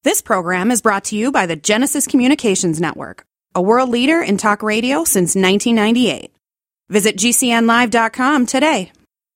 This program is brought to you by the Genesis Communications Network, a world leader in talk radio since 1998. Visit GCNlive.com today.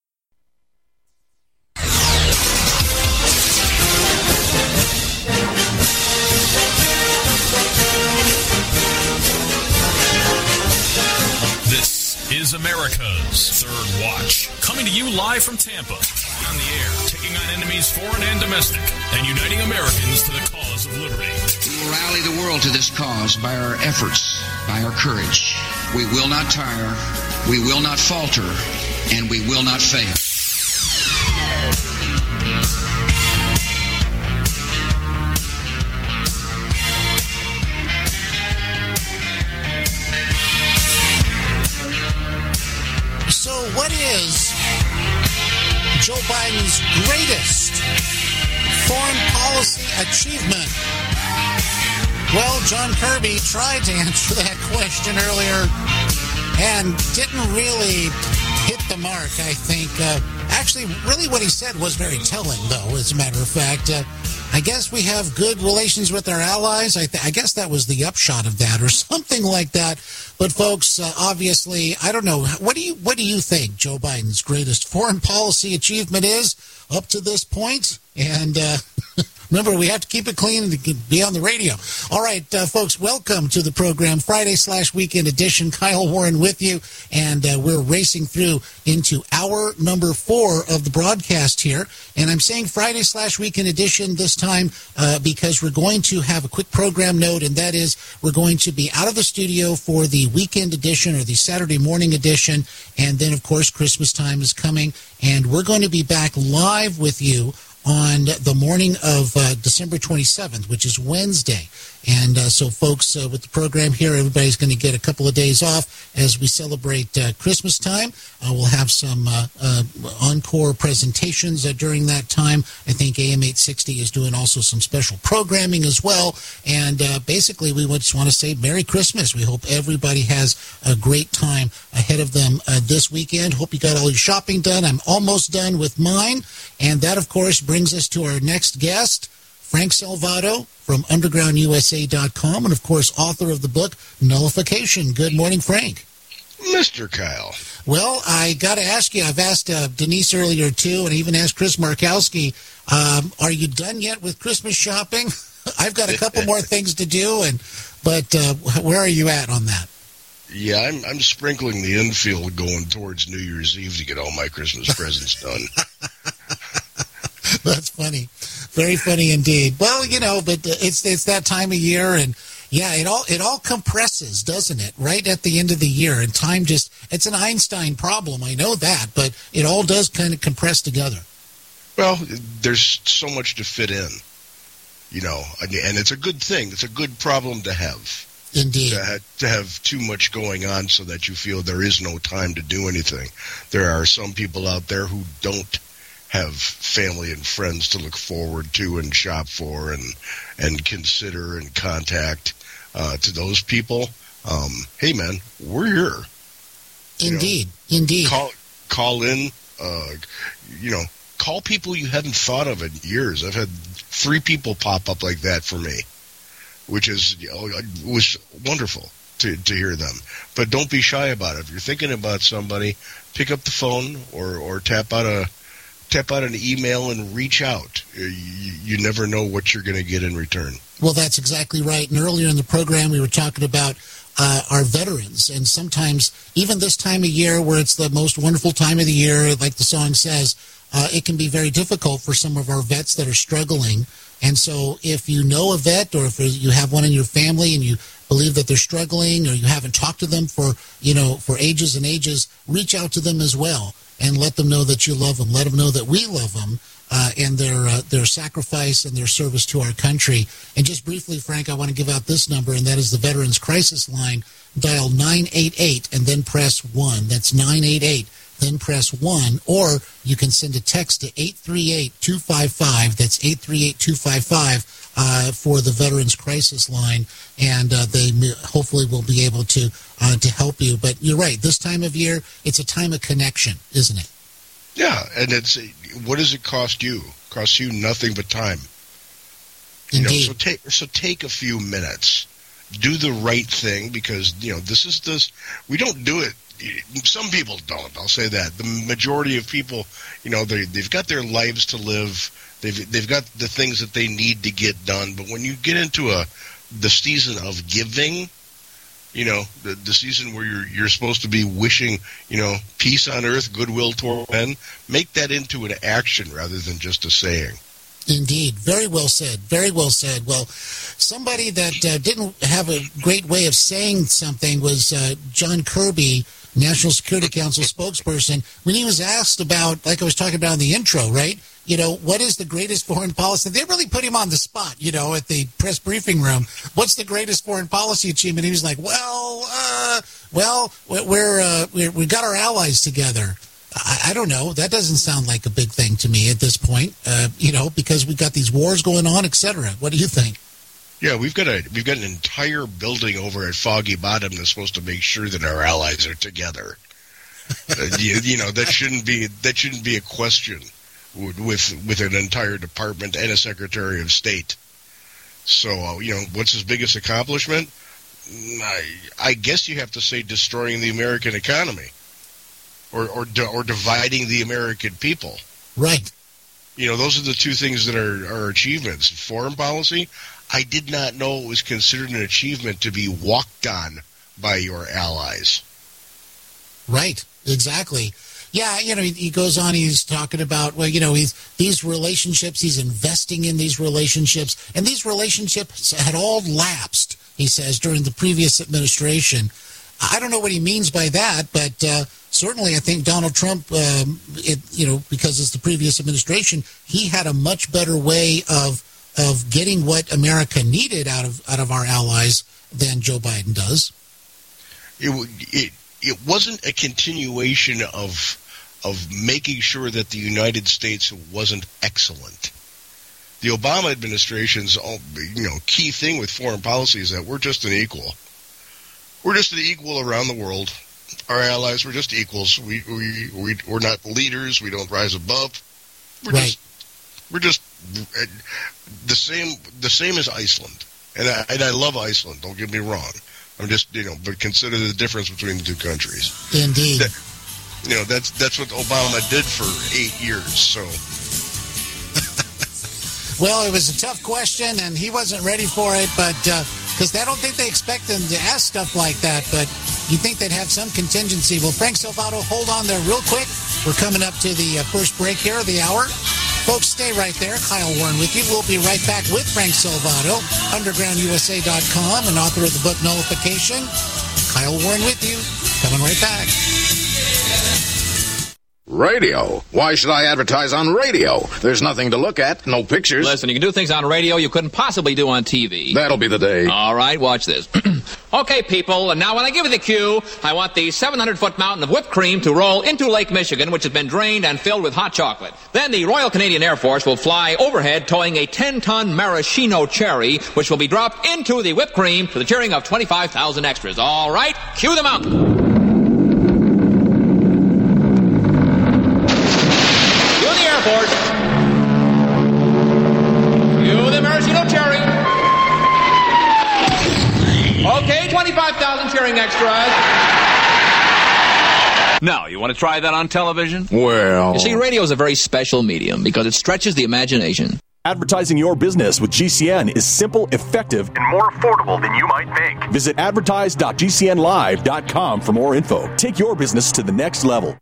This is America's Third Watch, coming to you live from Tampa. On the air, taking on enemies foreign and domestic, and uniting Americans to the cause of liberty. We will rally the world to this cause by our efforts, by our courage. We will not tire, we will not falter, and we will not fail. So what is Joe Biden's greatest foreign policy achievement? Well, John Kirby tried to answer that question earlier and didn't really hit the mark, I think. Actually, really what he said was very telling, though, as a matter of fact. I guess we have good relations with our allies. I guess that was the upshot of that or something like that. But, folks, obviously, I don't know. What do you think Joe Biden's greatest foreign policy achievement is up to this point? And remember, we have to keep it clean and be on the radio. All right, folks, welcome to the program, Friday/Weekend Edition. Kyle Warren with you, and we're racing through into hour number 4 of the broadcast here. And I'm saying Friday/Weekend Edition this time because we're going to have a quick program note, and that is we're going to be out of the studio for the weekend edition or the Saturday morning edition, and then, of course, Christmas time is coming, and we're going to be back live with you on the morning of December 27th, which is Wednesday. And so, folks, with the program here, everybody's going to get a couple of days off as we celebrate Christmas time. We'll have some encore presentations during that time. I think AM 860 is doing also some special programming as well. And basically, we just want to say Merry Christmas. We hope everybody has a great time ahead of them this weekend. Hope you got all your shopping done. I'm almost done with mine. And that, of course, brings us to our next guest, Frank Salvato from UndergroundUSA.com, and, of course, author of the book Nullification. Good morning, Frank. Mr. Kyle. Well, I got to ask you, I've asked Denise earlier, too, and I even asked Chris Markowski, are you done yet with Christmas shopping? I've got a couple more things to do, but where are you at on that? Yeah, I'm sprinkling the infield going towards New Year's Eve to get all my Christmas presents done. That's funny. Very funny indeed. Well, but it's that time of year, and yeah, it all compresses, doesn't it? Right at the end of the year, and time it's an Einstein problem. I know that, but it all does kind of compress together. Well, there's so much to fit in, and it's a good thing. It's a good problem to have. Indeed. To have too much going on so that you feel there is no time to do anything. There are some people out there who don't have family and friends to look forward to and shop for and consider and contact. To those people, hey, man, we're here. Indeed. Indeed. Call in, call people you hadn't thought of in years. I've had 3 people pop up like that for me, which was wonderful to hear them. But don't be shy about it. If you're thinking about somebody, pick up the phone or tap out an email and reach out. You never know what you're going to get in return. Well, that's exactly right. And earlier in the program, we were talking about our veterans. And sometimes, even this time of year, where it's the most wonderful time of the year, like the song says, it can be very difficult for some of our vets that are struggling. And so if you know a vet, or if you have one in your family and you believe that they're struggling, or you haven't talked to them for ages and ages, reach out to them as well and let them know that you love them. Let them know that we love them and their sacrifice and their service to our country. And just briefly, Frank, I want to give out this number, and that is the Veterans Crisis Line. Dial 988 and then press 1. That's 988. Then press 1, or you can send a text to 838-255. That's 838-255 for the Veterans Crisis Line, and they hopefully will be able to help you. But you're right. This time of year, it's a time of connection, isn't it? Yeah, and what does it cost you? It costs you nothing but time. Indeed. So take a few minutes, do the right thing, because we don't do it. Some people don't. I'll say that the majority of people, they've got their lives to live. They've got the things that they need to get done. But when you get into the season of giving, the season where you're supposed to be wishing, peace on earth, goodwill toward men, make that into an action rather than just a saying. Indeed. Very well said. Very well said. Well, somebody that didn't have a great way of saying something was John Kirby, National Security Council spokesperson, when he was asked about, like I was talking about in the intro, right? What is the greatest foreign policy? They really put him on the spot, at the press briefing room. What's the greatest foreign policy achievement? He was like, we got our allies together. I don't know. That doesn't sound like a big thing to me at this point, because we've got these wars going on, et cetera. What do you think? Yeah, we've got an entire building over at Foggy Bottom that's supposed to make sure that our allies are together. That shouldn't be a question with an entire department and a Secretary of State. So, what's his biggest accomplishment? I guess you have to say destroying the American economy. Or dividing the American people. Right. Those are the two things that are achievements. Foreign policy, I did not know it was considered an achievement to be walked on by your allies. Right. Exactly. Yeah, he goes on, he's talking about, these relationships, he's investing in these relationships, and these relationships had all lapsed, he says, during the previous administration. I don't know what he means by that, but certainly I think Donald Trump, because it's the previous administration, he had a much better way of getting what America needed out of our allies than Joe Biden does. It wasn't a continuation of making sure that the United States wasn't excellent. The Obama administration's key thing with foreign policy is that we're just an equal. We're just an equal around the world. Our allies, we're just equals. We're not leaders. We don't rise above. We're just the same as Iceland. And I love Iceland. Don't get me wrong. I'm just but consider the difference between the two countries. Indeed. That's what Obama did for 8 years. So. Well, it was a tough question, and he wasn't ready for it, but because I don't think they expect him to ask stuff like that, but you think they'd have some contingency. Well, Frank Salvato, hold on there real quick. We're coming up to the first break here of the hour. Folks, stay right there. Kyle Warren with you. We'll be right back with Frank Salvato, undergroundusa.com, and author of the book Nullification. Kyle Warren with you. Coming right back. Radio? Why should I advertise on radio? There's nothing to look at, no pictures. Listen, you can do things on radio you couldn't possibly do on TV. That'll be the day. All right, watch this. Okay, people, and now when I give you the cue, I want the 700-foot mountain of whipped cream to roll into Lake Michigan, which has been drained and filled with hot chocolate. Then the Royal Canadian Air Force will fly overhead towing a 10-ton maraschino cherry, which will be dropped into the whipped cream to the cheering of 25,000 extras. All right, cue the mountain. You the maraschino cherry. Okay, 25,000 cheering extras. Now, you want to try that on television? Well... You see, radio is a very special medium because it stretches the imagination. Advertising your business with GCN is simple, effective, and more affordable than you might think. Visit advertise.gcnlive.com for more info. Take your business to the next level.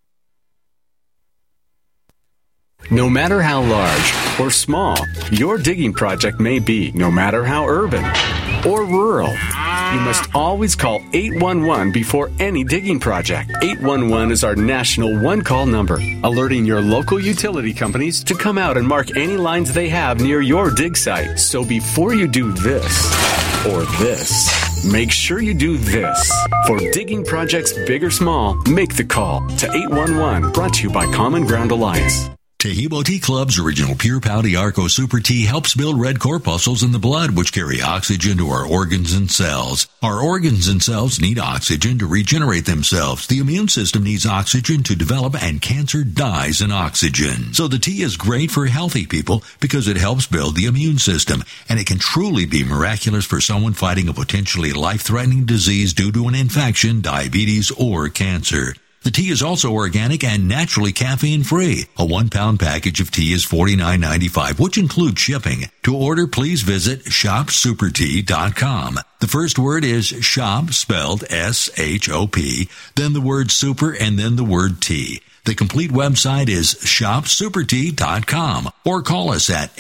No matter how large or small your digging project may be, no matter how urban or rural, you must always call 811 before any digging project. 811 is our national one-call number, alerting your local utility companies to come out and mark any lines they have near your dig site. So before you do this or this, make sure you do this. For digging projects big or small, make the call to 811. Brought to you by Common Ground Alliance. Tehebo Tea Club's original Pure Pouty Arco Super Tea helps build red corpuscles in the blood, which carry oxygen to our organs and cells. Our organs and cells need oxygen to regenerate themselves. The immune system needs oxygen to develop, and cancer dies in oxygen. So the tea is great for healthy people because it helps build the immune system, and it can truly be miraculous for someone fighting a potentially life-threatening disease due to an infection, diabetes, or cancer. The tea is also organic and naturally caffeine-free. A 1-pound package of tea is $49.95, which includes shipping. To order, please visit shopsupertea.com. The first word is shop, spelled S-H-O-P, then the word super, and then the word tea. The complete website is shopsupertea.com, or call us at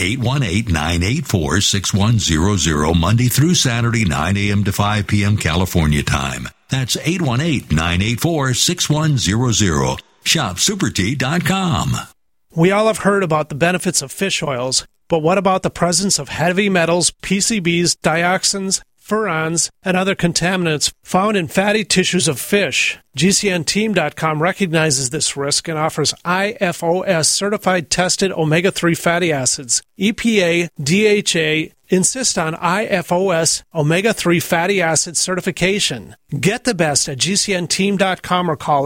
818-984-6100 Monday through Saturday, 9 a.m. to 5 p.m. California time. That's 818-984-6100. ShopSuperTea.com. We all have heard about the benefits of fish oils, but what about the presence of heavy metals, PCBs, dioxins, furans, and other contaminants found in fatty tissues of fish? GCNteam.com recognizes this risk and offers IFOS certified tested omega-3 fatty acids. EPA, DHA, insist on IFOS omega-3 fatty acid certification. Get the best at GCNteam.com or call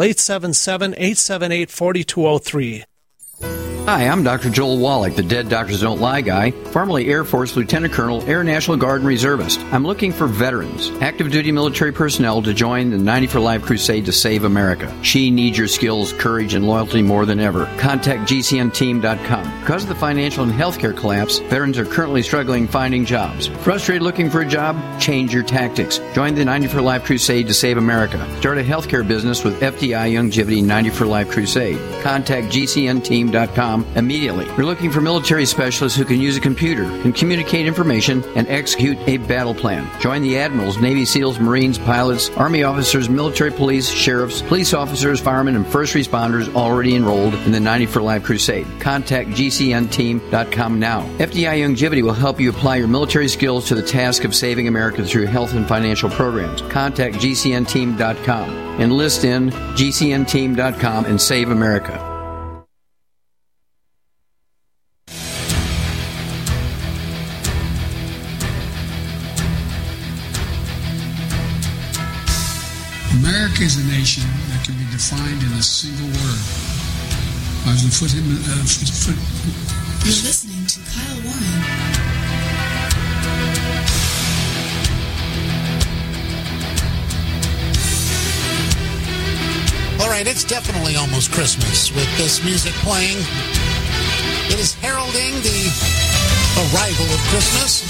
877-878-4203. Hi, I'm Dr. Joel Wallach, the Dead Doctors Don't Lie guy, formerly Air Force Lieutenant Colonel, Air National Guard and Reservist. I'm looking for veterans, active duty military personnel to join the 90 for Life crusade to save America. She needs your skills, courage, and loyalty more than ever. Contact GCNteam.com. Because of the financial and healthcare collapse, veterans are currently struggling finding jobs. Frustrated looking for a job? Change your tactics. Join the 90 for Life crusade to save America. Start a healthcare business with FDI Longevity 90 for Life crusade. Contact GCNteam.com immediately. We're looking for military specialists who can use a computer, can communicate information, and execute a battle plan. Join the admirals, Navy SEALs, Marines, pilots, Army officers, military police, sheriffs, police officers, firemen, and first responders already enrolled in the 90 for Life crusade. Contact GCNteam.com now. FDI Longevity will help you apply your military skills to the task of saving America through health and financial programs. Contact GCNteam.com. Enlist in GCNteam.com and save America. America is a nation that can be defined in a single word. You're listening to Kyle Warren. All right, it's definitely almost Christmas with this music playing. It is heralding the arrival of Christmas.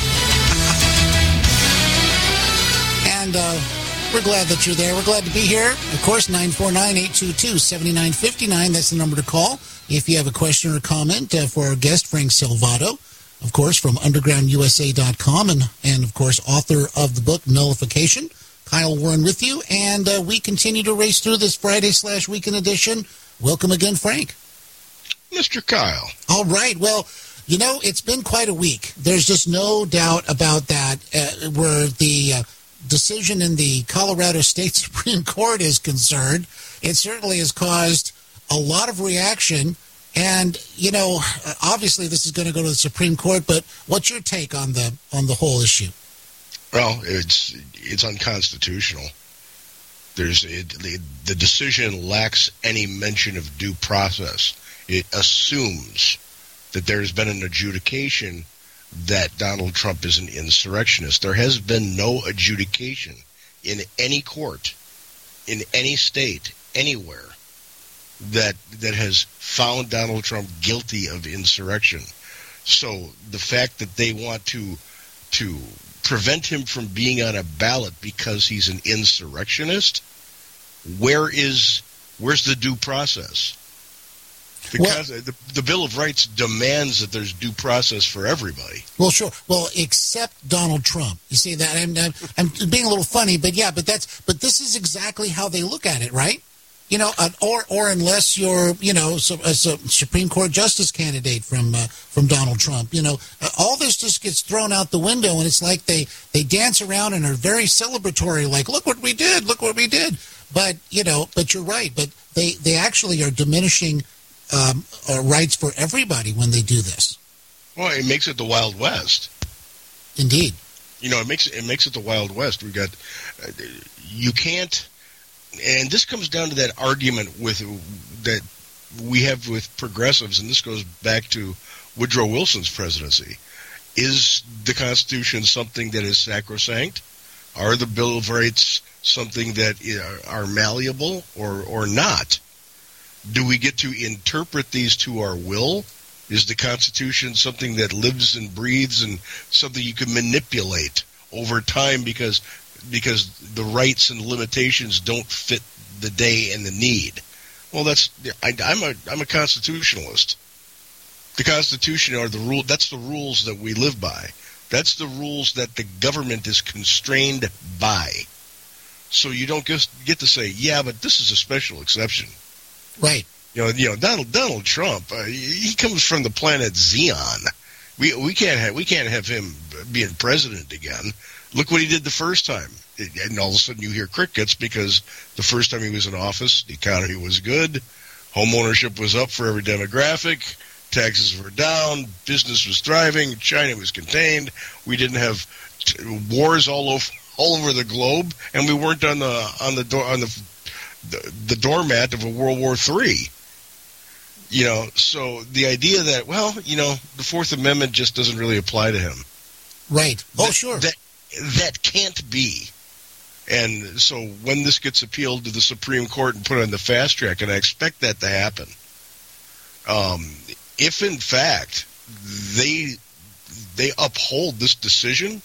And, we're glad that you're there. We're glad to be here. Of course, 949-822-7959. That's the number to call if you have a question or comment for our guest, Frank Salvato, of course, from undergroundusa.com, and of course, author of the book Nullification. Kyle Warren with you, and we continue to race through this Friday/weekend edition. Welcome again, Frank. Mr. Kyle. All right. Well, you know, it's been quite a week. There's just no doubt about that, where the decision in the Colorado State Supreme Court is concerned. It certainly has caused a lot of reaction, and you know, obviously this is going to go to the Supreme Court, but what's your take on the whole issue? Well, it's unconstitutional. The decision lacks any mention of due process. It assumes that there's been an adjudication that Donald Trump is an insurrectionist. There has been no adjudication in any court, in any state, anywhere, that has found Donald Trump guilty of insurrection. So the fact that they want to prevent him from being on a ballot because he's an insurrectionist, where's the due process? Because the Bill of Rights demands that there's due process for everybody. Well, sure. Well, except Donald Trump. You see that? I'm being a little funny, but yeah, but this is exactly how they look at it, right? You know, or unless you're, you know, a Supreme Court justice candidate from Donald Trump, you know, all this just gets thrown out the window, and it's like they dance around and are very celebratory, like, look what we did. But, you know, but you're right. But they actually are diminishing rights for everybody when they do this. Well, it makes it the Wild West. Indeed. It makes it the Wild West. We got you can't, and this comes down to that argument that we have with progressives, and this goes back to Woodrow Wilson's presidency. Is the Constitution something that is sacrosanct? Are the Bill of Rights something that are malleable or not? Do we get to interpret these to our will? Is the Constitution something that lives and breathes and something you can manipulate over time because the rights and limitations don't fit the day and the need? Well, I'm a constitutionalist. The Constitution are the rule. That's the rules that we live by. That's the rules that the government is constrained by. So you don't get to say, yeah, but this is a special exception. Right. Donald Trump. He comes from the planet Xeon. We can't have him being president again. Look what he did the first time, and all of a sudden you hear crickets because the first time he was in office, the economy was good, home ownership was up for every demographic, taxes were down, business was thriving, China was contained, we didn't have wars all over the globe, and we weren't on the doormat of a World War III. So the idea that, the Fourth Amendment just doesn't really apply to him. Right. Oh, sure. That can't be. And so when this gets appealed to the Supreme Court and put on the fast track, and I expect that to happen, if in fact they uphold this decision,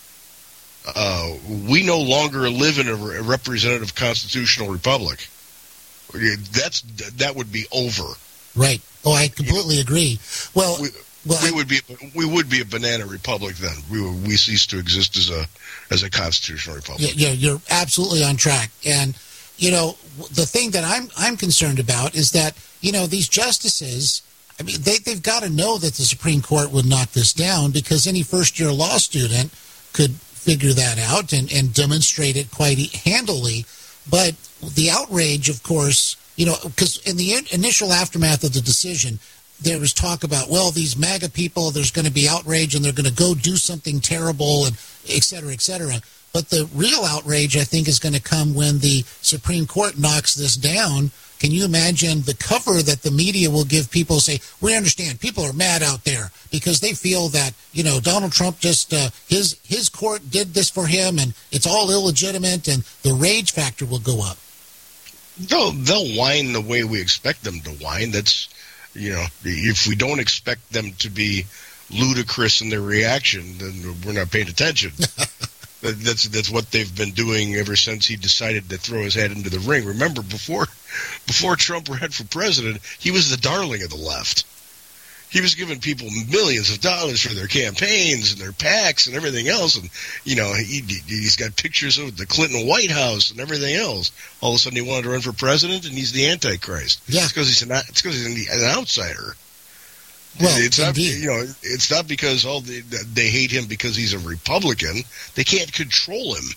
we no longer live in a representative constitutional republic. That would be over. Right. Oh, I completely agree. Well, we would be a banana republic then. We cease to exist as a constitutional republic. Yeah, you're absolutely on track. And the thing that I'm concerned about is that these justices, I mean, they've got to know that the Supreme Court would knock this down, because any first-year law student could figure that out and demonstrate it quite handily. But the outrage, of course, because in the initial aftermath of the decision, there was talk about, well, these MAGA people, there's going to be outrage and they're going to go do something terrible, and et cetera, et cetera. But the real outrage, I think, is going to come when the Supreme Court knocks this down. Can you imagine the cover that the media will give people? Say, we understand people are mad out there because they feel that, Donald Trump just, his court did this for him and it's all illegitimate, and the rage factor will go up. They'll whine the way we expect them to whine. That's, if we don't expect them to be ludicrous in their reaction, then we're not paying attention. That's what they've been doing ever since he decided to throw his hat into the ring. Remember, before Trump ran for president, he was the darling of the left. He was giving people millions of dollars for their campaigns and their PACs and everything else. And, he's got pictures of the Clinton White House and everything else. All of a sudden he wanted to run for president, and he's the Antichrist. Yeah. It's because he's an outsider. Well, it's not, indeed. It's not because they hate him because he's a Republican. They can't control him.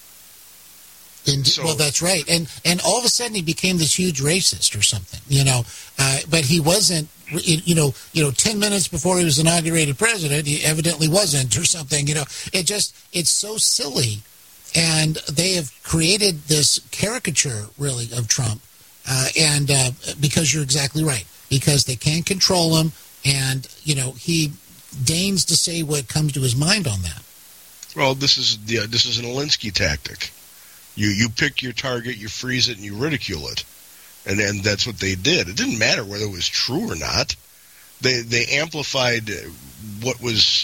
Well, that's right. And all of a sudden he became this huge racist or something, but he wasn't, 10 minutes before he was inaugurated president, he evidently wasn't or something, it's so silly. And they have created this caricature, really, of Trump. Because you're exactly right, because they can't control him. And, he deigns to say what comes to his mind on that. Well, this is an Alinsky tactic. You pick your target, you freeze it, and you ridicule it. And that's what they did. It didn't matter whether it was true or not. They amplified what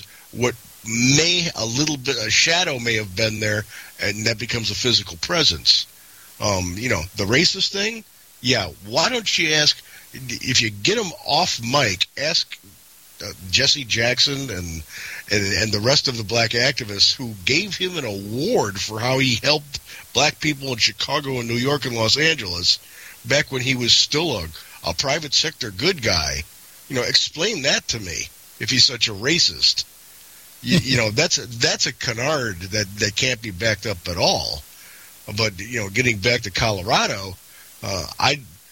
a shadow may have been there, and that becomes a physical presence. The racist thing, yeah, why don't you ask, if you get them off mic, ask Jesse Jackson and the rest of the black activists who gave him an award for how he helped black people in Chicago and New York and Los Angeles back when he was still a private sector good guy. Explain that to me if he's such a racist. That's a canard that can't be backed up at all. But getting back to Colorado,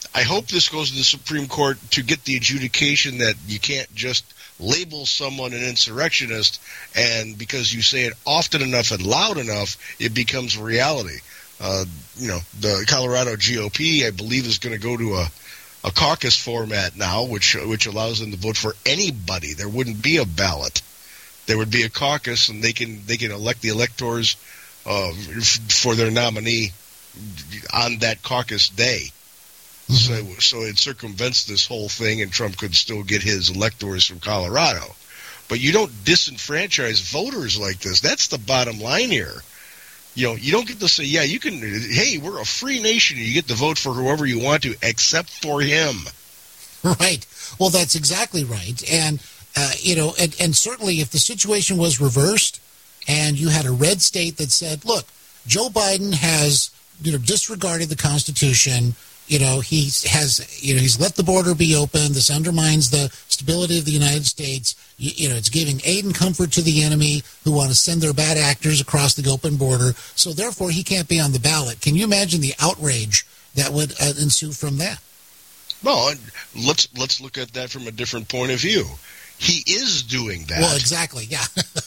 I hope this goes to the Supreme Court to get the adjudication that you can't just label someone an insurrectionist, and because you say it often enough and loud enough, it becomes reality. The Colorado GOP, I believe, is going to go to a caucus format now, which allows them to vote for anybody. There wouldn't be a ballot. There would be a caucus, and they can elect the electors for their nominee on that caucus day. So it circumvents this whole thing, and Trump could still get his electors from Colorado. But you don't disenfranchise voters like this. That's the bottom line here. You don't get to say, yeah, you can. Hey, we're a free nation. You get to vote for whoever you want to, except for him. Right. Well, that's exactly right. And and certainly if the situation was reversed, and you had a red state that said, look, Joe Biden has disregarded the Constitution. He's let the border be open. This undermines the stability of the United States. It's giving aid and comfort to the enemy who want to send their bad actors across the open border. So therefore, he can't be on the ballot. Can you imagine the outrage that would ensue from that? Well, let's look at that from a different point of view. He is doing that. Well, exactly, yeah.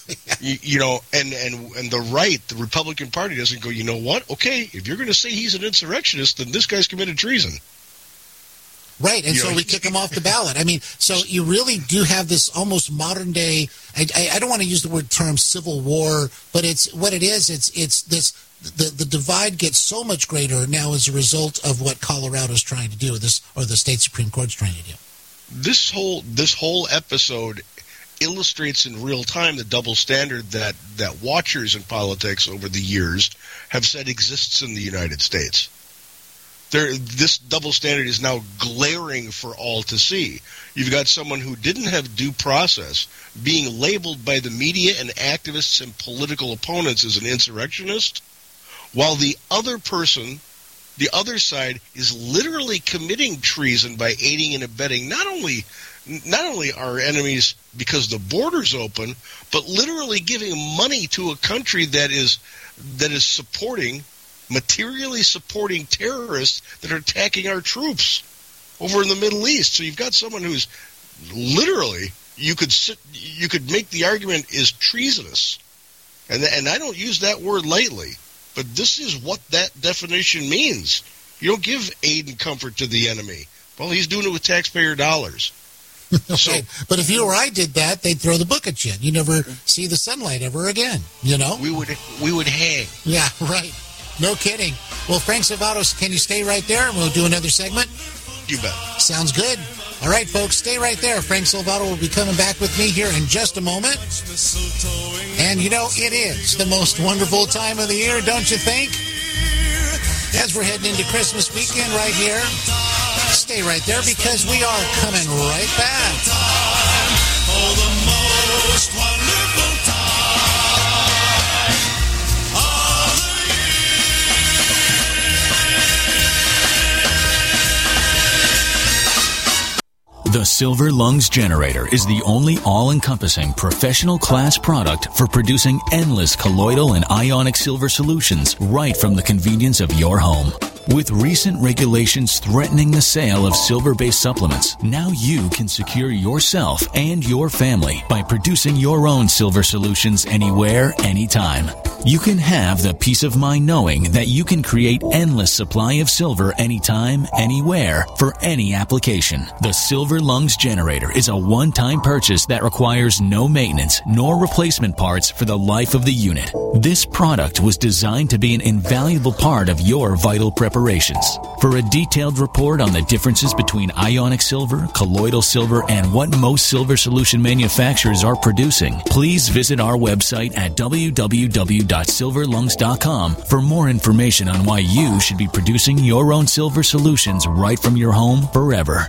And the right, the Republican Party doesn't go, you know what? Okay, if you're going to say he's an insurrectionist, then this guy's committed treason. Right, and so we kick him off the ballot. I mean, so you really do have this almost modern day, I don't want to use the term civil war, but it's what it is. It's this, the divide gets so much greater now as a result of what Colorado's trying to do, or the state Supreme Court's trying to do. This whole episode illustrates in real time the double standard that watchers in politics over the years have said exists in the United States. This double standard is now glaring for all to see. You've got someone who didn't have due process being labeled by the media and activists and political opponents as an insurrectionist, while the other person, the other side, is literally committing treason by aiding and abetting not only our enemies because the border's open, but literally giving money to a country that is materially supporting terrorists that are attacking our troops over in the Middle East. So you've got someone who's literally, you could make the argument is treasonous, and I don't use that word lightly. But this is what that definition means. You don't give aid and comfort to the enemy. Well, he's doing it with taxpayer dollars. Okay. So, but if you or I did that, they'd throw the book at you. You never see the sunlight ever again, We would hang. Yeah, right. No kidding. Well, Frank Salvato, can you stay right there and we'll do another segment? You bet. Sounds good. All right, folks, stay right there. Frank Salvato will be coming back with me here in just a moment. And, it is the most wonderful time of the year, don't you think? As we're heading into Christmas weekend right here, stay right there because we are coming right back. For the most wonderful time of the The Silver Lungs Generator is the only all-encompassing professional-class product for producing endless colloidal and ionic silver solutions right from the convenience of your home. With recent regulations threatening the sale of silver-based supplements, now you can secure yourself and your family by producing your own silver solutions anywhere, anytime. You can have the peace of mind knowing that you can create endless supply of silver anytime, anywhere, for any application. The Silver Lungs Generator is a one-time purchase that requires no maintenance nor replacement parts for the life of the unit. This product was designed to be an invaluable part of your vital preparations. For a detailed report on the differences between ionic silver, colloidal silver, and what most silver solution manufacturers are producing, please visit our website at www.silverlungs.com for more information on why you should be producing your own silver solutions right from your home forever.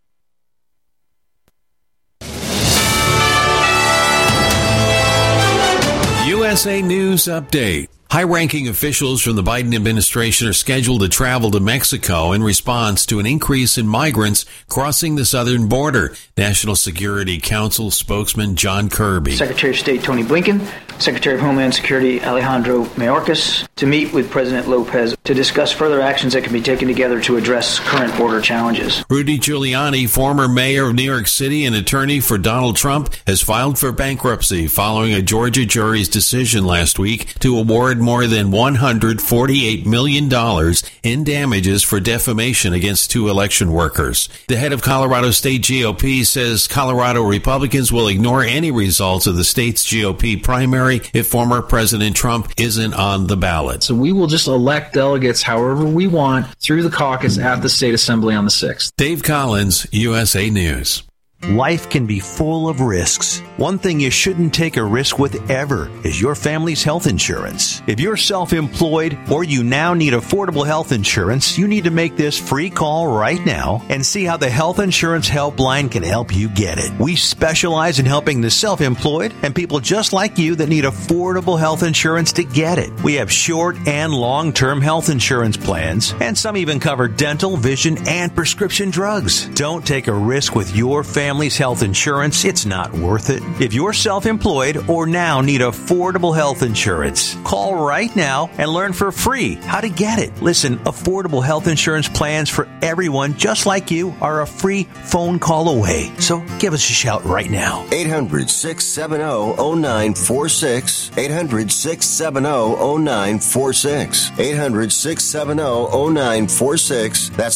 USA News Update. High-ranking officials from the Biden administration are scheduled to travel to Mexico in response to an increase in migrants crossing the southern border. National Security Council spokesman John Kirby. Secretary of State Tony Blinken Secretary of Homeland Security Alejandro Mayorkas to meet with President Lopez to discuss further actions that can be taken together to address current border challenges. Rudy Giuliani, former mayor of New York City and attorney for Donald Trump, has filed for bankruptcy following a Georgia jury's decision last week to award more than $148 million in damages for defamation against 2 election workers. The head of Colorado State GOP says Colorado Republicans will ignore any results of the state's GOP primary if former President Trump isn't on the ballot. So we will just elect delegates however we want through the caucus at the State Assembly on the 6th. Dave Collins, USA News. Life can be full of risks. One thing you shouldn't take a risk with ever is your family's health insurance. If you're self-employed or you now need affordable health insurance, you need to make this free call right now and see how the Health Insurance Helpline can help you get it. We specialize in helping the self-employed and people just like you that need affordable health insurance to get it. We have short and long-term health insurance plans, and some even cover dental, vision, and prescription drugs. Don't take a risk with your family's health insurance. It's not worth it. If you're self-employed or now need affordable health insurance, call right now and learn for free how to get it. Listen, affordable health insurance plans for everyone just like you are a free phone call away. So give us a shout right now. 800-670-0946. 800-670-0946. 800-670-0946. That's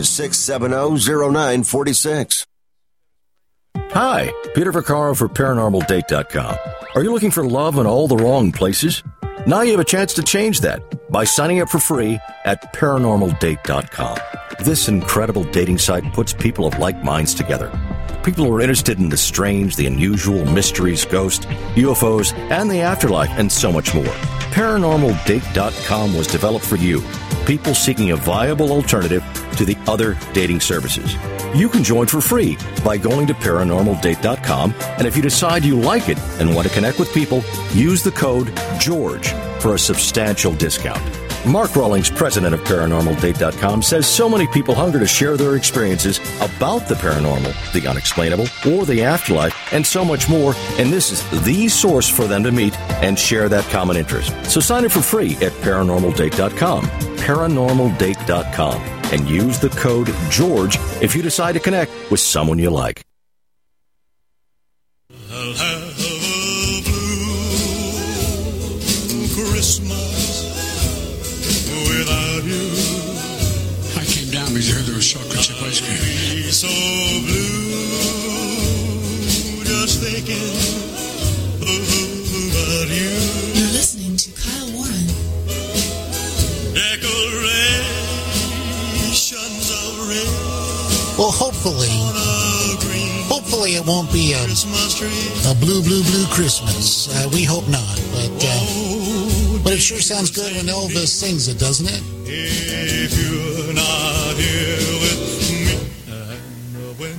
800-670-0946. Hi, Peter Vaccaro for ParanormalDate.com. Are you looking for love in all the wrong places? Now you have a chance to change that by signing up for free at ParanormalDate.com. This incredible dating site puts people of like minds together. People who are interested in the strange, the unusual, mysteries, ghosts, UFOs, and the afterlife, and so much more. ParanormalDate.com was developed for you, people seeking a viable alternative to the other dating services. You can join for free by going to ParanormalDate.com, and if you decide you like it and want to connect with people, use the code GEORGE for a substantial discount. Mark Rawlings, president of ParanormalDate.com, says so many people hunger to share their experiences about the paranormal, the unexplainable, or the afterlife, and so much more, and this is the source for them to meet and share that common interest. So sign up for free at ParanormalDate.com, ParanormalDate.com, and use the code GEORGE if you decide to connect with someone you like. I'll have a blue Christmas without you. I came down because I heard there was chocolate chip ice cream. Be so blue, just thinking about you. You're listening to Kyle Warren. Decorations of red. Well, hopefully it won't be a blue Christmas. We hope not, but it sure sounds good when Elvis sings it, doesn't it? If you're not here with me,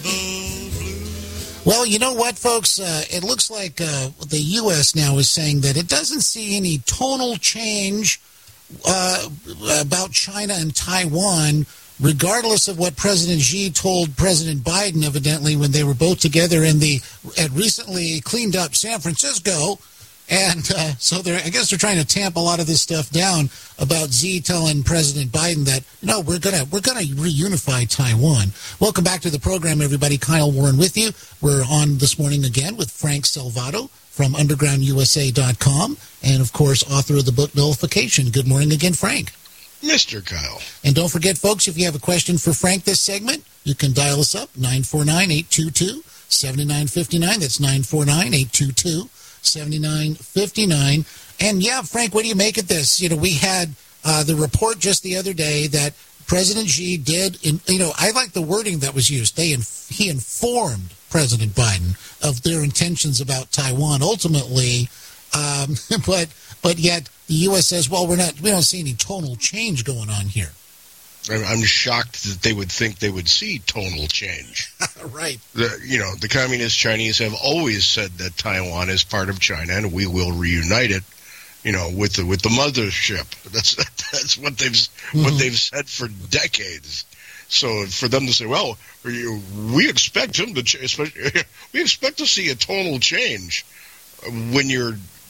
well, you know what, folks? It looks like the U.S. now is saying that it doesn't see any tonal change about China and Taiwan, regardless of what President Xi told President Biden, evidently, when they were both together at recently cleaned up San Francisco. And so I guess they're trying to tamp a lot of this stuff down about Xi telling President Biden that, no, we're gonna reunify Taiwan. Welcome back to the program, everybody. Kyle Warren with you. We're on this morning again with Frank Salvato from UndergroundUSA.com and, of course, author of the book Nullification. Good morning again, Frank. Mr. Kyle. And don't forget, folks, if you have a question for Frank this segment, you can dial us up, 949-822-7959. That's 949-822-7959. And, yeah, Frank, what do you make of this? You know, we had the report just the other day that President Xi did, I like the wording that was used. He informed President Biden of their intentions about Taiwan ultimately, but yet the U.S. says, well, we don't see any tonal change going on here. I'm shocked that they would think they would see tonal change. Right. The communist Chinese have always said that Taiwan is part of China and we will reunite it, with the mothership. That's what they've said for decades. So for them to say, well, we expect him to we expect to see a tonal change when you're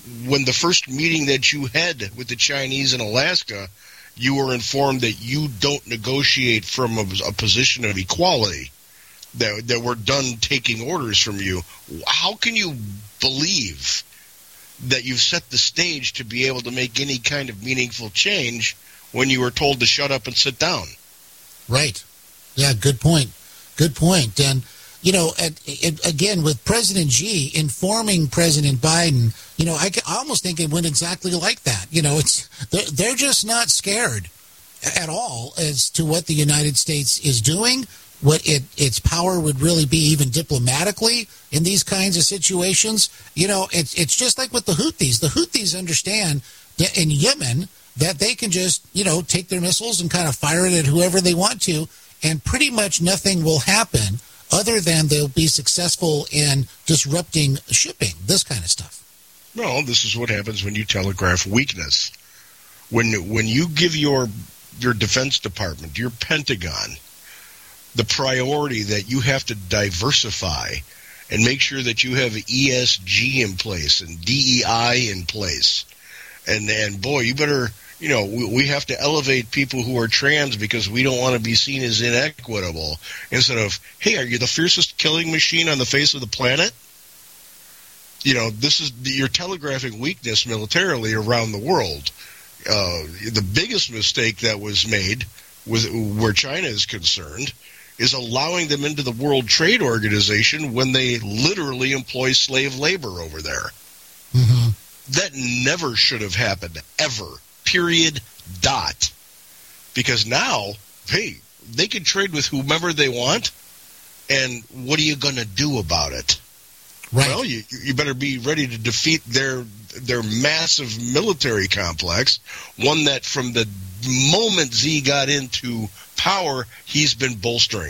when the first meeting that you had with the Chinese in Alaska, you were informed that you don't negotiate from a position of equality, that we're done taking orders from you. How can you believe that you've set the stage to be able to make any kind of meaningful change when you were told to shut up and sit down? Right. Yeah, good point. Good point. And, you know, again, with President Xi informing President Biden, you know, I almost think it went exactly like that. You know, they're just not scared at all as to what the United States is doing, what its power would really be even diplomatically in these kinds of situations. You know, it's just like with the Houthis. The Houthis understand that in Yemen that they can just, you know, take their missiles and kind of fire it at whoever they want to, and pretty much nothing will happen other than they'll be successful in disrupting shipping, this kind of stuff. No, this is what happens when you telegraph weakness. When you give your Defense Department, your Pentagon, the priority that you have to diversify and make sure that you have ESG in place and DEI in place. And boy, you better, you know, we have to elevate people who are trans because we don't want to be seen as inequitable, instead of, hey, are you the fiercest killing machine on the face of the planet? You know, you're telegraphing weakness militarily around the world. The biggest mistake that was made where China is concerned is allowing them into the World Trade Organization when they literally employ slave labor over there. Mm-hmm. That never should have happened, ever. Period. Dot. Because now, hey, they can trade with whomever they want, and what are you going to do about it? Right. Well, you better be ready to defeat their massive military complex, one that from the moment Xi got into power, he's been bolstering.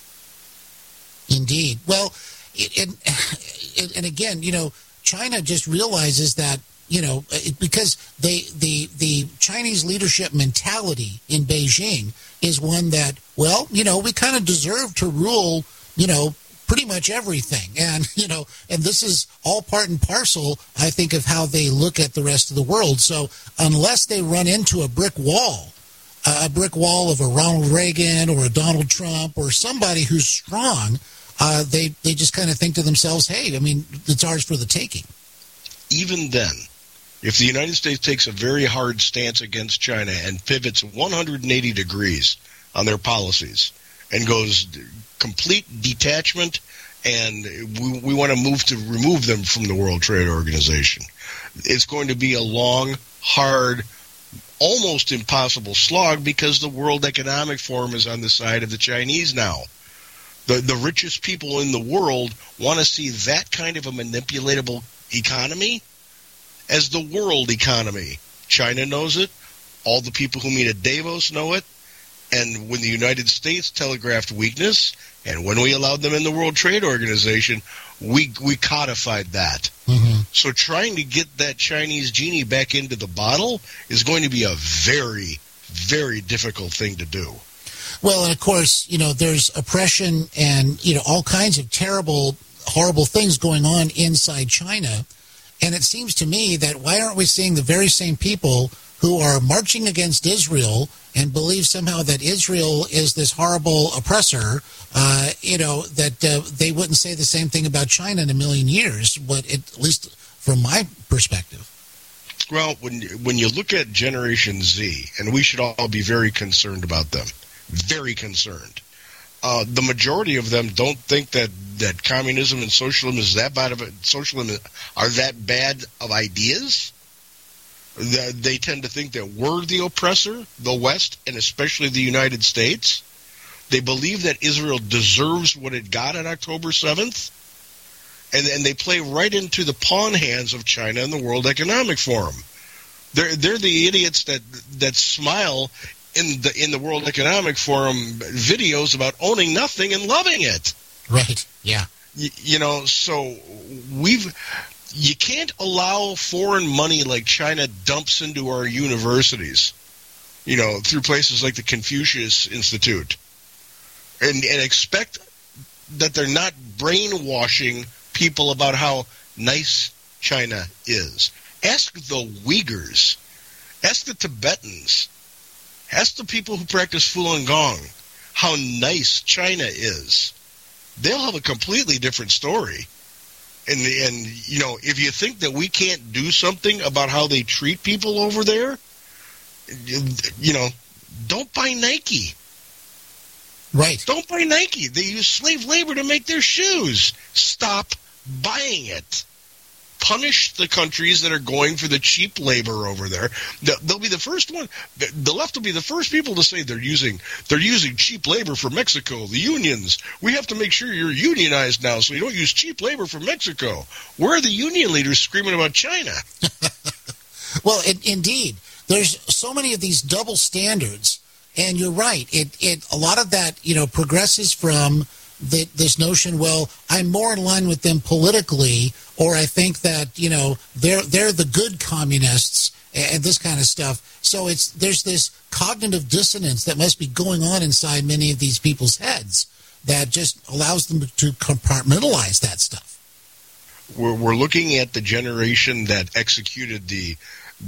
Indeed. Well, and again, you know, China just realizes that, you know, because the Chinese leadership mentality in Beijing is one that, well, you know, we kind of deserve to rule, you know, pretty much everything. And, you know, and this is all part and parcel, I think, of how they look at the rest of the world. So unless they run into a brick wall of a Ronald Reagan or a Donald Trump or somebody who's strong, they just kind of think to themselves, hey, I mean, it's ours for the taking. Even then, if the United States takes a very hard stance against China and pivots 180 degrees on their policies and goes complete detachment, and we want to remove them from the World Trade Organization, it's going to be a long, hard, almost impossible slog, because the World Economic Forum is on the side of the Chinese now. The richest people in the world want to see that kind of a manipulatable economy as the world economy. China knows it. All the people who meet at Davos know it. And when the United States telegraphed weakness, and when we allowed them in the World Trade Organization, we codified that. Mm-hmm. So trying to get that Chinese genie back into the bottle is going to be a very, very difficult thing to do. Well, and of course, you know, there's oppression and, you know, all kinds of terrible, horrible things going on inside China. And it seems to me that why aren't we seeing the very same people who are marching against Israel and believe somehow that Israel is this horrible oppressor, you know, that they wouldn't say the same thing about China in a million years, at least from my perspective. Well, when you look at Generation Z, and we should all be very concerned about them, very concerned. The majority of them don't think that communism and socialism is that bad are that bad of ideas. They tend to think that we're the oppressor, the West, and especially the United States. They believe that Israel deserves what it got on October 7th, and they play right into the pawn hands of China and the World Economic Forum. They're the idiots that smile in the World Economic Forum videos about owning nothing and loving it. Right, yeah. You know, so you can't allow foreign money like China dumps into our universities, you know, through places like the Confucius Institute, and expect that they're not brainwashing people about how nice China is. Ask the Uyghurs. Ask the Tibetans. Ask the people who practice Falun Gong how nice China is. They'll have a completely different story. And you know, if you think that we can't do something about how they treat people over there, you know, don't buy Nike. Right. Don't buy Nike. They use slave labor to make their shoes. Stop buying it. Punish the countries that are going for the cheap labor over there. They'll be the first one. The left will be the first people to say they're using cheap labor for Mexico. The unions. We have to make sure you're unionized now, so you don't use cheap labor from Mexico. Where are the union leaders screaming about China? Well, indeed, there's so many of these double standards, and you're right. It a lot of that, you know, progresses from this notion, well, I'm more in line with them politically, or I think that, you know, they're the good communists and this kind of stuff. So there's this cognitive dissonance that must be going on inside many of these people's heads that just allows them to compartmentalize that stuff. We're looking at the generation that executed the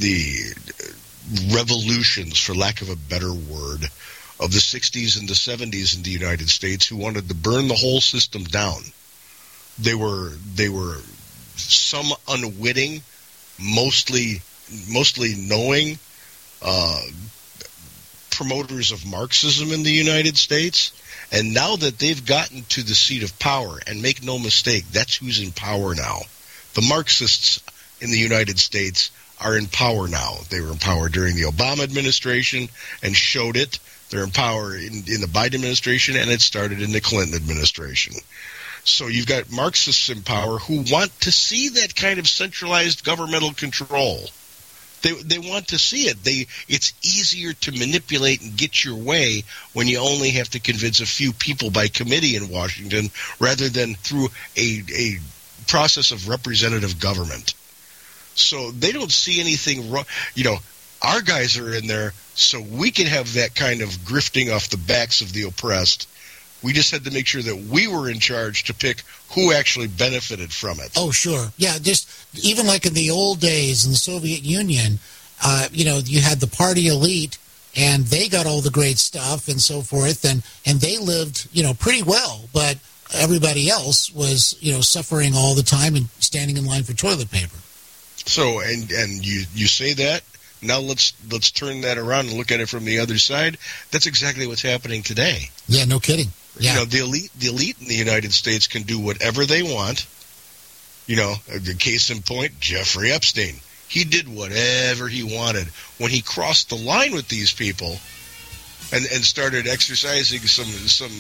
revolutions, for lack of a better word, of the 60s and the 70s in the United States, who wanted to burn the whole system down. They were some unwitting, mostly knowing promoters of Marxism in the United States. And now that they've gotten to the seat of power, and make no mistake, that's who's in power now. The Marxists in the United States are in power now. They were in power during the Obama administration and showed it. They're in power in the Biden administration, and it started in the Clinton administration. So you've got Marxists in power who want to see that kind of centralized governmental control. They want to see it. It's easier to manipulate and get your way when you only have to convince a few people by committee in Washington rather than through a process of representative government. So they don't see anything wrong. You know, our guys are in there so we can have that kind of grifting off the backs of the oppressed. We just had to make sure that we were in charge to pick who actually benefited from it. Oh, sure. Yeah, just even like in the old days in the Soviet Union, you know, you had the party elite, and they got all the great stuff and so forth, and they lived, you know, pretty well, but everybody else was, you know, suffering all the time and standing in line for toilet paper. So, and you say that, now let's turn that around and look at it from the other side. That's exactly what's happening today. Yeah, no kidding. Yeah. You know, the elite in the United States can do whatever they want. You know, the case in point, Jeffrey Epstein. He did whatever he wanted. When he crossed the line with these people and started exercising some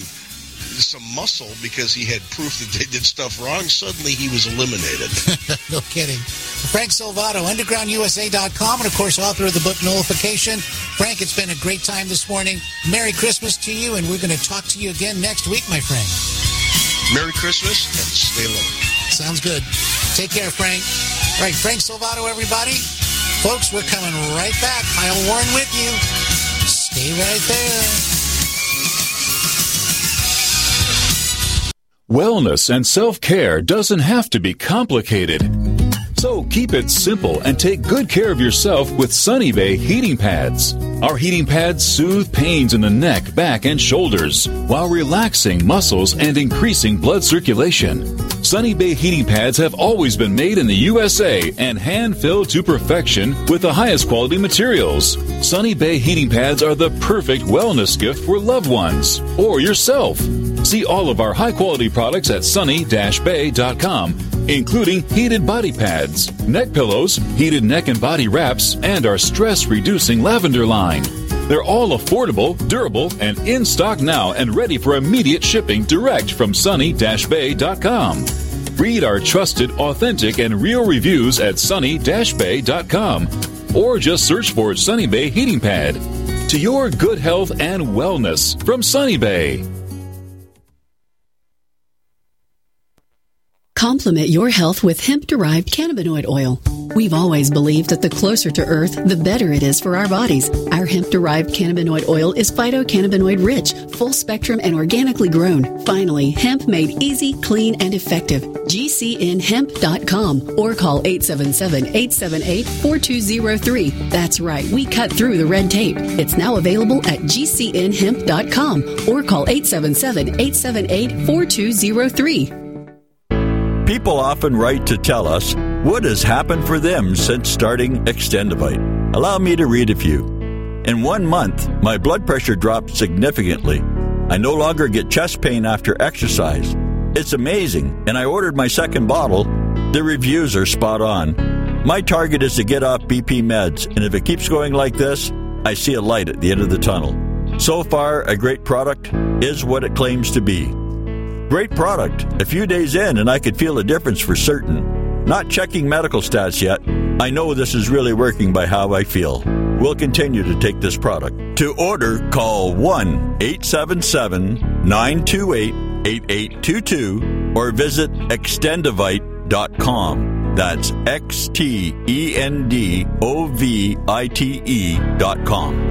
muscle because he had proof that they did stuff wrong, suddenly he was eliminated. No kidding. Frank Salvato, undergroundusa.com, and of course author of the book Nullification. Frank, it's been a great time this morning. Merry Christmas to you, and we're going to talk to you again next week, my friend. Merry Christmas, and stay low. Sounds good. Take care, Frank. All right, Frank Salvato, everybody. Folks, we're coming right back. Kyle Warren with you. Stay right there. Wellness and self-care doesn't have to be complicated. So keep it simple and take good care of yourself with Sunny Bay heating pads. Our heating pads soothe pains in the neck, back, and shoulders while relaxing muscles and increasing blood circulation. Sunny Bay heating pads have always been made in the USA and hand-filled to perfection with the highest quality materials. Sunny Bay heating pads are the perfect wellness gift for loved ones or yourself. See all of our high-quality products at sunny-bay.com, including heated body pads, neck pillows, heated neck and body wraps, and our stress-reducing lavender line. They're all affordable, durable, and in stock now and ready for immediate shipping direct from sunny-bay.com. Read our trusted, authentic, and real reviews at sunny-bay.com or just search for Sunny Bay Heating Pad. To your good health and wellness from Sunny Bay. Complement your health with hemp-derived cannabinoid oil. We've always believed that the closer to Earth, the better it is for our bodies. Our hemp-derived cannabinoid oil is phytocannabinoid-rich, full-spectrum, and organically grown. Finally, hemp made easy, clean, and effective. GCNhemp.com or call 877-878-4203. That's right, we cut through the red tape. It's now available at GCNhemp.com or call 877-878-4203. People often write to tell us what has happened for them since starting Extendivite. Allow me to read a few. In 1 month, my blood pressure dropped significantly. I no longer get chest pain after exercise. It's amazing, and I ordered my second bottle. The reviews are spot on. My target is to get off BP meds, and if it keeps going like this, I see a light at the end of the tunnel. So far, a great product is what it claims to be. Great product. A few days in, and I could feel a difference for certain. Not checking medical stats yet. I know this is really working by how I feel. We'll continue to take this product. To order, call 1-877-928-8822 or visit Extendivite.com. That's XTENDOVITE.com.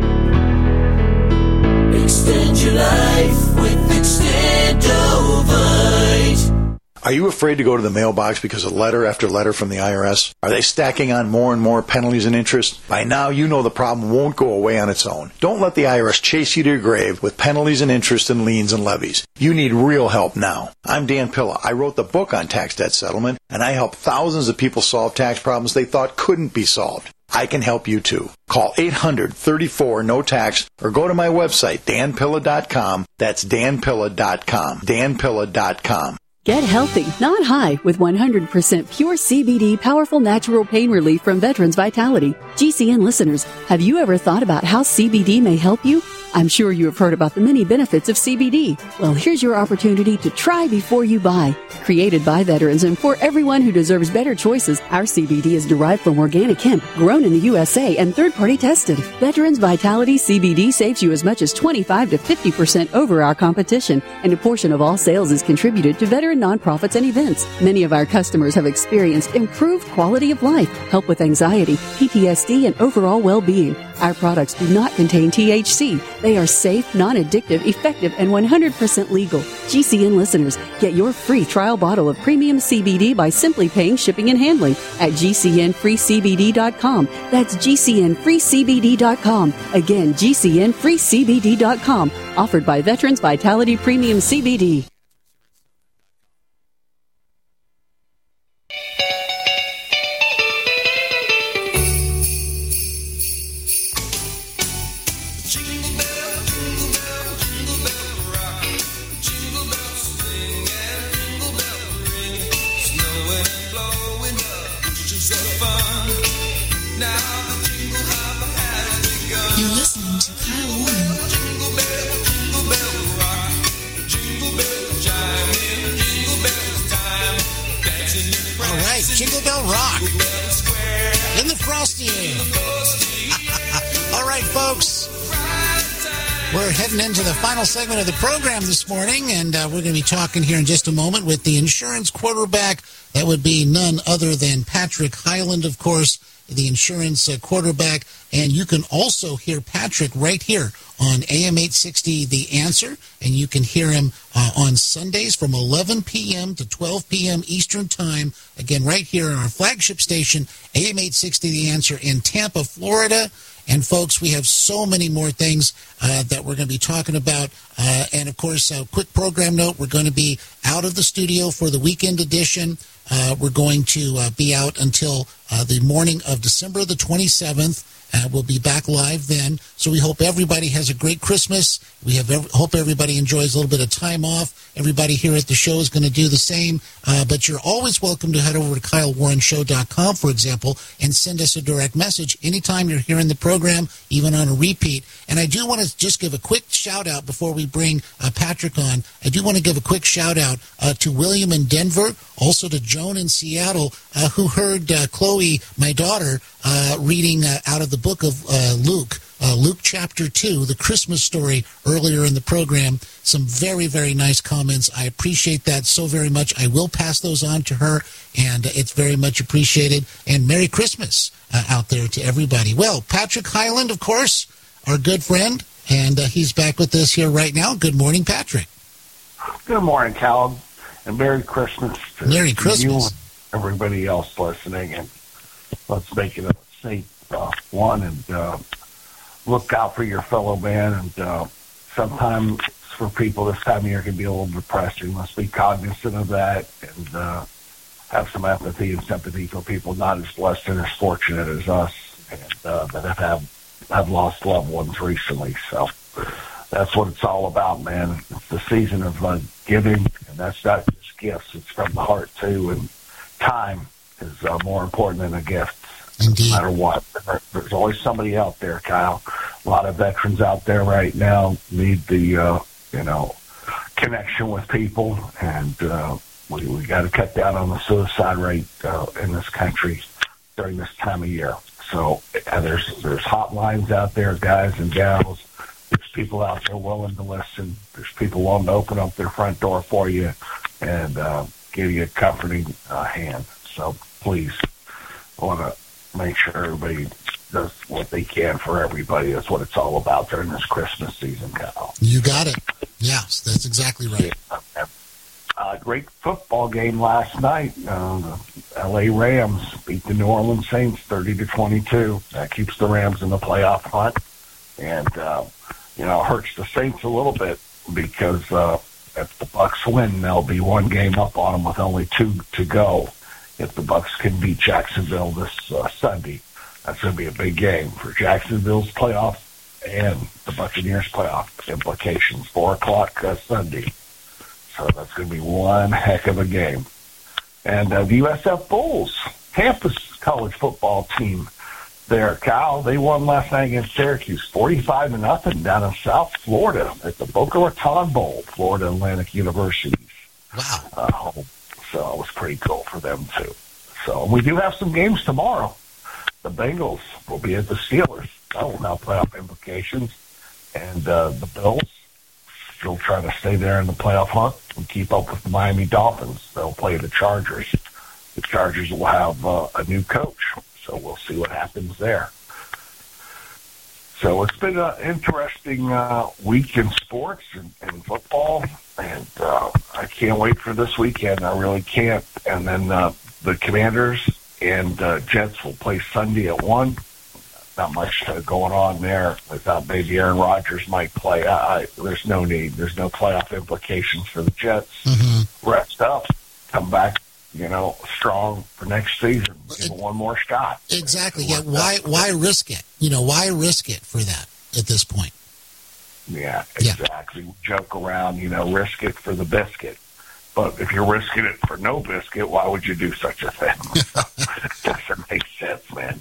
Extend your life with Extendovite. Are you afraid to go to the mailbox because of letter after letter from the IRS? Are they stacking on more and more penalties and interest? By now, you know the problem won't go away on its own. Don't let the IRS chase you to your grave with penalties and interest and liens and levies. You need real help now. I'm Dan Pilla. I wrote the book on tax debt settlement, and I help thousands of people solve tax problems they thought couldn't be solved. I can help you too. Call 800-34-NO-TAX or go to my website, danpilla.com. That's danpilla.com. danpilla.com. Get healthy, not high, with 100% pure CBD powerful natural pain relief from Veterans Vitality. GCN listeners, have you ever thought about how CBD may help you? I'm sure you have heard about the many benefits of CBD. Well, here's your opportunity to try before you buy. Created by veterans and for everyone who deserves better choices, our CBD is derived from organic hemp, grown in the USA and third-party tested. Veterans Vitality CBD saves you as much as 25 to 50% over our competition, and a portion of all sales is contributed to veteran nonprofits and events. Many of our customers have experienced improved quality of life, help with anxiety, PTSD, and overall well-being. Our products do not contain THC. They are safe, non-addictive, effective, and 100% legal. GCN listeners, get your free trial bottle of premium CBD by simply paying shipping and handling at GCNFreeCBD.com. That's GCNFreeCBD.com. Again, GCNFreeCBD.com. Offered by Veterans Vitality Premium CBD. You're listening to Kyle Warren. All right, Jingle Bell Rock in the frosty air. All right, folks, we're heading into the final segment of the program this morning, and we're going to be talking here in just a moment with the insurance quarterback. That would be none other than Patrick Hyland, of course, the insurance quarterback. And you can also hear Patrick right here on AM 860, The Answer. And you can hear him on Sundays from 11 p.m. to 12 p.m. Eastern Time. Again, right here on our flagship station, AM 860, The Answer in Tampa, Florida. And, folks, we have so many more things that we're going to be talking about. And, of course, a quick program note, we're going to be out of the studio for the weekend edition. We're going to be out until the morning of December the 27th. We'll be back live then. So we hope everybody has a great Christmas. We hope everybody enjoys a little bit of time off. Everybody here at the show is going to do the same. But you're always welcome to head over to KyleWarrenShow.com, for example, and send us a direct message anytime you're hearing the program, even on a repeat. And I do want to just give a quick shout-out before we bring Patrick on. I do want to give a quick shout-out to William in Denver, also to Joan in Seattle, who heard Chloe, my daughter, reading out of the book of Luke. Luke chapter 2, the Christmas story, earlier in the program. Some very, very nice comments. I appreciate that so very much. I will pass those on to her, and it's very much appreciated. And Merry Christmas out there to everybody. Well, Patrick Hyland, of course, our good friend, and he's back with us here right now. Good morning, Patrick. Good morning, Cal, and Merry Christmas to Merry Christmas. you and everybody else listening. And let's make it a safe one, and look out for your fellow man. And sometimes for people this time of year can be a little depressing. Let's be cognizant of that and have some empathy and sympathy for people not as blessed and as fortunate as us, and that have lost loved ones recently. So that's what it's all about, man. It's the season of giving, and that's not just gifts. It's from the heart, too, and time is more important than a gift. Indeed. No matter what. There's always somebody out there, Kyle. A lot of veterans out there right now need the, connection with people, and we got to cut down on the suicide rate in this country during this time of year. So there's hotlines out there, guys and gals. There's people out there willing to listen. There's people willing to open up their front door for you and give you a comforting hand. So please, I want to make sure everybody does what they can for everybody. That's what it's all about during this Christmas season, Kyle. You got it. Yes, that's exactly right. Great football game last night. The L.A. Rams beat the New Orleans Saints 30-22. That keeps the Rams in the playoff hunt. And, it hurts the Saints a little bit because if the Bucs win, they'll be one game up on them with only 2 to go. If the Bucs can beat Jacksonville this Sunday, that's going to be a big game for Jacksonville's playoff and the Buccaneers' playoff implications. 4 o'clock Sunday. So that's going to be one heck of a game. And the USF Bulls, Tampa's college football team there, Kyle, they won last night against Syracuse, 45-0 down in South Florida at the Boca Raton Bowl, Florida Atlantic University's home. So it was pretty cool for them, too. So we do have some games tomorrow. The Bengals will be at the Steelers. That will have playoff implications. And the Bills still trying to stay there in the playoff hunt and keep up with the Miami Dolphins. They'll play the Chargers. The Chargers will have a new coach, so we'll see what happens there. So it's been an interesting week in sports and football, and I can't wait for this weekend. I really can't. And then the Commanders and Jets will play Sunday at 1. Not much going on there. I thought maybe Aaron Rodgers might play. There's no need. There's no playoff implications for the Jets. Mm-hmm. Rest up. Come back, strong for next season. Give it one more shot. Exactly. Yeah. Why risk it? Why risk it for that at this point? Yeah, exactly. Yeah. We joke around, risk it for the biscuit. But if you're risking it for no biscuit, why would you do such a thing? It doesn't make sense, man.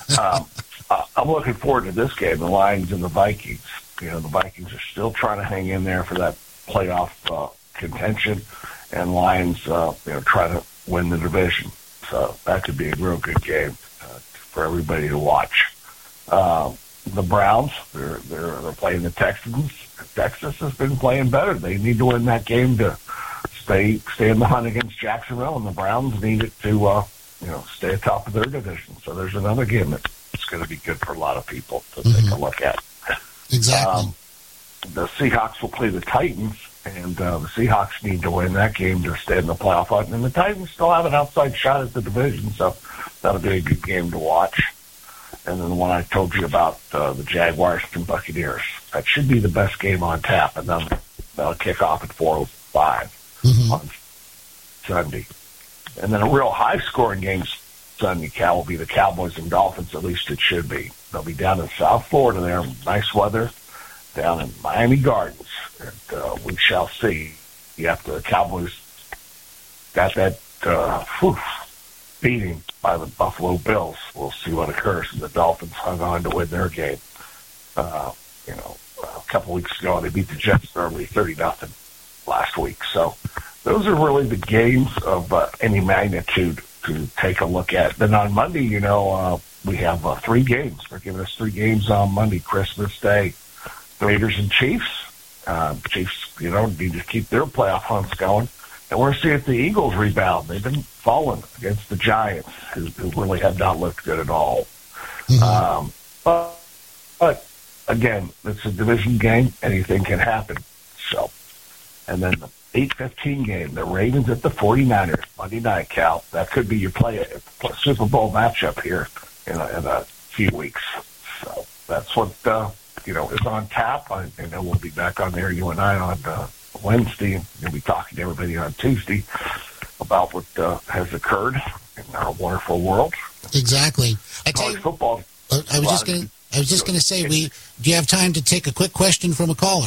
I'm looking forward to this game, the Lions and the Vikings. The Vikings are still trying to hang in there for that playoff contention, and Lions, trying to win the division. So that could be a real good game for everybody to watch. The Browns, they're playing the Texans. Texas has been playing better. They need to win that game to stay in the hunt against Jacksonville, and the Browns need it to stay atop of their division. So there's another game that's going to be good for a lot of people to take a look at. Exactly. The Seahawks will play the Titans, and the Seahawks need to win that game to stay in the playoff hunt. And the Titans still have an outside shot at the division, so that'll be a good game to watch. And then the one I told you about, the Jaguars and Buccaneers. That should be the best game on tap, and then that'll kick off at 4:05 on Sunday. And then a real high-scoring game Sunday, Cal, will be the Cowboys and Dolphins. At least it should be. They'll be down in South Florida there. Nice weather down in Miami Gardens. And we shall see. The Cowboys got that beating by the Buffalo Bills. We'll see what occurs. And the Dolphins hung on to win their game. A couple weeks ago, they beat the Jets early 30-0 last week. So those are really the games of any magnitude to take a look at. Then on Monday, we have 3 games. They're giving us 3 games on Monday, Christmas Day. The Raiders and Chiefs. Chiefs, need to keep their playoff hunts going. And we're seeing if the Eagles rebound. They've been falling against the Giants, who really have not looked good at all. Mm-hmm. But again, it's a division game. Anything can happen. So, and then the 8:15 game, the Ravens at the 49ers, Monday night, Cal. That could be your Super Bowl matchup here in a few weeks. So that's what is on tap. I know we'll be back on there, you and I, on Wednesday, and we'll be talking to everybody on Tuesday about what has occurred in our wonderful world. Exactly. I tell you, football. I was just going to say, do you have time to take a quick question from a caller?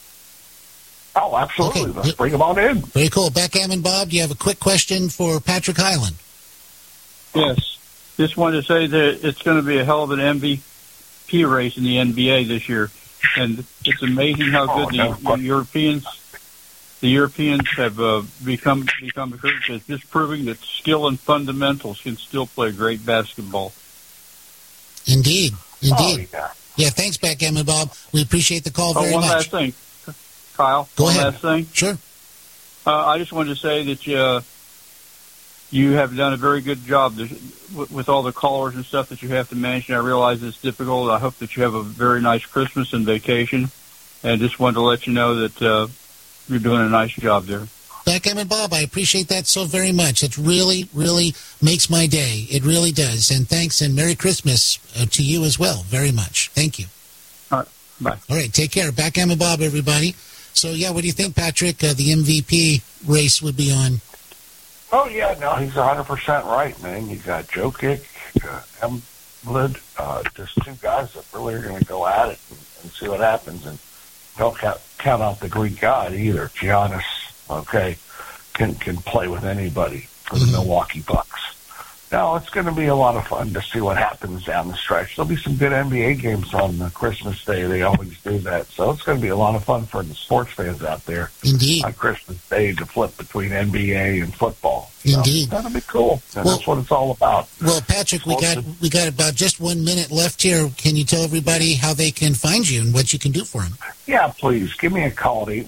Oh, absolutely. Okay. Let's bring them on in. Very cool. Backgammon Bob, do you have a quick question for Patrick Hyland? Yes. Just wanted to say that it's going to be a hell of an MVP race in the NBA this year. And it's amazing how good the Europeans have become. It's just proving that skill and fundamentals can still play great basketball. Indeed. Oh, yeah, thanks, Backgammon Bob. We appreciate the call very much. One last thing, Kyle. Go ahead. Last thing. Sure. I just wanted to say that you have done a very good job with all the callers and stuff that you have to manage, and I realize it's difficult. I hope that you have a very nice Christmas and vacation, and just wanted to let you know that you're doing a nice job there. Backgammon Bob, I appreciate that so very much. It really, really makes my day. It really does. And thanks, and Merry Christmas to you as well, very much. Thank you. All right, bye. All right, take care. Backgammon Bob, everybody. So, yeah, what do you think, Patrick? The MVP race would be on? Oh, yeah, no, he's 100% right, man. You got Jokic, Embiid, just 2 guys that really are going to go at it and see what happens. And don't count out the Greek god either. Giannis, can play with anybody for the Milwaukee Bucks. Now, it's going to be a lot of fun to see what happens down the stretch. There'll be some good NBA games on Christmas Day. They always do that. So it's going to be a lot of fun for the sports fans out there. Indeed. On Christmas Day to flip between NBA and football. Indeed. So that'll be cool. And that's what it's all about. Well, Patrick, we got about just 1 minute left here. Can you tell everybody how they can find you and what you can do for them? Yeah, please. Give me a call at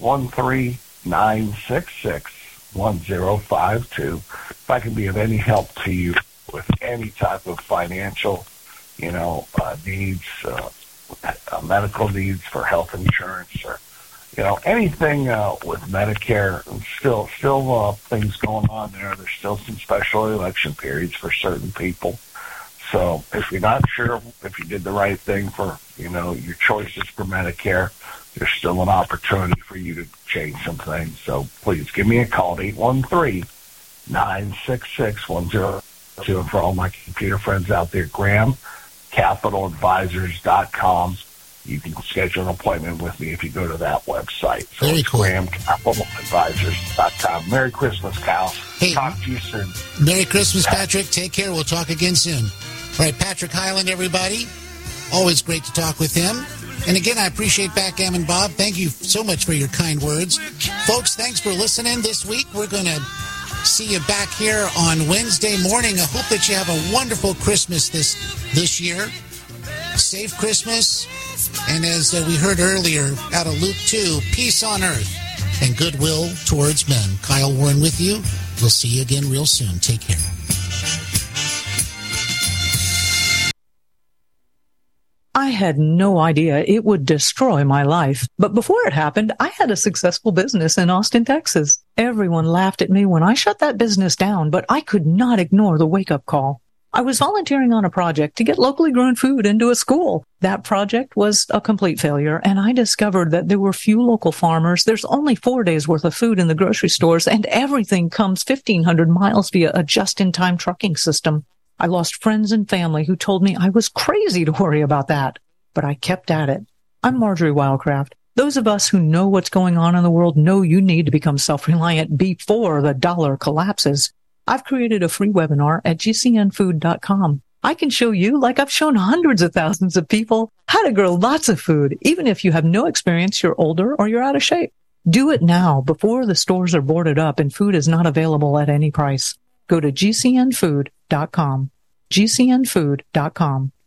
813-966-1052. If I can be of any help to you with any type of financial, needs, medical needs for health insurance, or anything with Medicare. And still things going on there. There's still some special election periods for certain people. So if you're not sure if you did the right thing for your choices for Medicare, there's still an opportunity for you to change some things. So please give me a call at 813-966-1052. And for all my computer friends out there, GrahamCapitalAdvisors.com. You can schedule an appointment with me if you go to that website. So Very it's cool. GrahamCapitalAdvisors.com. Merry Christmas, Kyle. Hey, talk to you soon. Merry Christmas, Patrick. Take care. We'll talk again soon. All right, Patrick Hyland, everybody. Always great to talk with him. And again, I appreciate Backgammon Bob. Thank you so much for your kind words. Folks, thanks for listening this week. We're going to see you back here on Wednesday morning. I hope that you have a wonderful Christmas this year. Safe Christmas. And as we heard earlier out of Luke 2, peace on earth and goodwill towards men. Kyle Warren with you. We'll see you again real soon. Take care. I had no idea it would destroy my life. But before it happened, I had a successful business in Austin, Texas. Everyone laughed at me when I shut that business down, but I could not ignore the wake-up call. I was volunteering on a project to get locally grown food into a school. That project was a complete failure, and I discovered that there were few local farmers. There's only 4 days worth of food in the grocery stores, and everything comes 1,500 miles via a just-in-time trucking system. I lost friends and family who told me I was crazy to worry about that, but I kept at it. I'm Marjorie Wildcraft. Those of us who know what's going on in the world know you need to become self-reliant before the dollar collapses. I've created a free webinar at gcnfood.com. I can show you, like I've shown hundreds of thousands of people, how to grow lots of food, even if you have no experience, you're older, or you're out of shape. Do it now before the stores are boarded up and food is not available at any price. Go to gcnfood.com. GCNfood.com.